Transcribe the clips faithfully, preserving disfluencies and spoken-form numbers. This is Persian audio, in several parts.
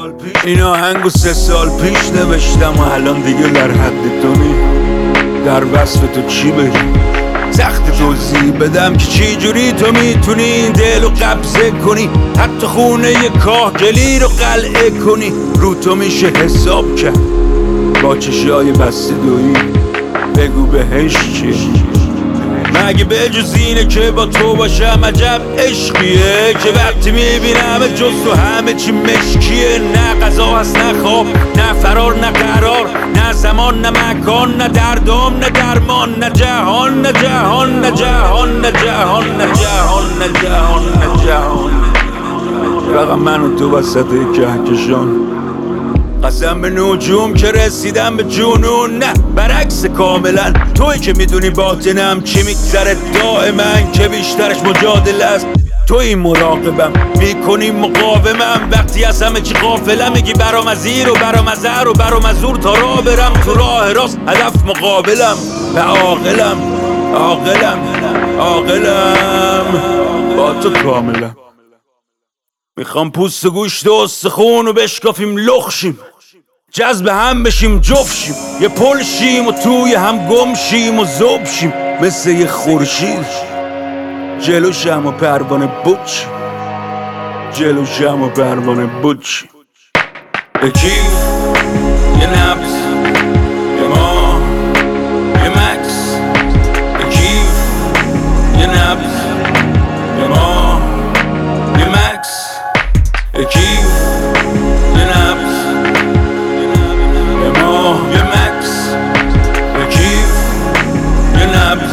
سال پیش این آهنگو سه سال پیش نوشتم و الان دیگه در حد تو نی. در وصف تو چی بگم، سخت توضیح بدم که چی جوری تو میتونی این دل رو قبضه کنی، حتی خونه ی کاهگلی رو قلعه کنی. رو تو میشه حساب کرد با چشای بسته دویی، بگو بهش چیه مگه به جز اینه که با تو باشم. عجب عشقیه که وقتی میبینم جز تو همه چی مشکیه. نه غذا هست نه خواب نه فرار نه قرار، نه زمان نه مکان نه دردام نه درمان، نه جهان نه جهان نه جهان نه جهان نه جهان نه جهان نه جهان. فقط من و تو وسط کهکشان، قسم به نجوم که رسیدم به جنون. نه برعکس کاملا، توی که میدونی باطنم چی میگذره دائما، که بیشترش مجادله است. توی مراقبم میکنی مقاومم، وقتی از همه چی غافلم میگی برام از زیر و برام از زر و برام از زور تا راه برم تو راه راست. هدف مقابلم و عاقلم عاقلم عاقلم با تو کاملا. میخوام پوست و گوشت و استخون و بشکافیم لخشیم، جذب هم بشیم جفشیم، یه پل شیم و توی هم گم شیم و ذوب شیم. مثل یه خورشید جلو شم و پروانه بود شیم، جلو شم و پروانه بود شیم. به کیف یه نبض یه ماه یه مکس، به کیف یه نبض یه ماه یه مکس، به کیف یه نبض یه ماه یه مکس، به کیف یه نبض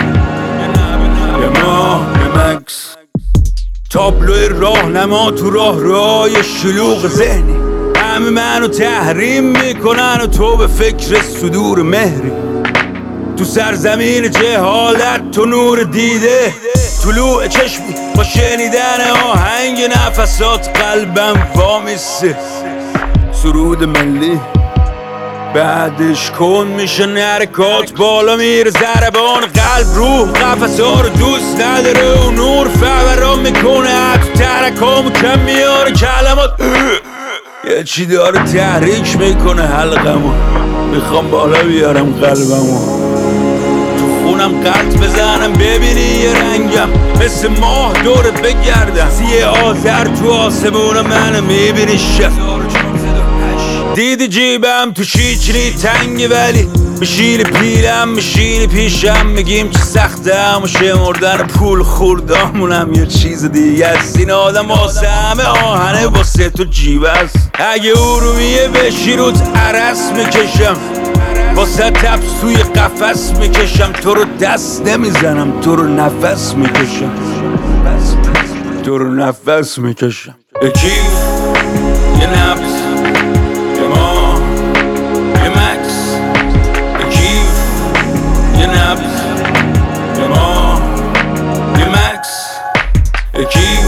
یه ماه یه مکس. تابلوی راهنما تو راه رای شلوغ ذهنی، همه منو تحریم میکنن و تو به فکر صدور مهری. تو سرزمین جهالت تو نور دیده، طلوع چشمی با شنیدن آهنگ نفسات قلبم وامیسته. سرود ملی بعدش کن میشه حرکات، بالا میره ضربان قلب روح قفسا رو دوست نداره و نور فوران میکنه حتی ترکامو کم میاره کلمات. یه چی داره تحریک میکنه حلقمو، میخوام بالا بیارم قلبمو، تو خونم قلط بزنم ببینی یه رنگم، مثل ماه دورت بگردم سیه آذر تو آسمون منو میبینی شب. دیدی جیبم تو شیچنی تنگه ولی بشینی پیلم میشینی پیشم، میگیم چه سختم و شمردن پول خوردامونم یه چیز دیگه است. این آدم واسه همه آهنه واسه تو جیب است. اگه ارومیه بشی روت عرس میکشم، واسه تبس توی قفس میکشم، تو رو دست نمیزنم تو رو نفس میکشم، تو رو نفس میکشم. به کیف یه نبض یه ماه یه مکس، به کیف یه نبض یه ماه یه مکس، به کیف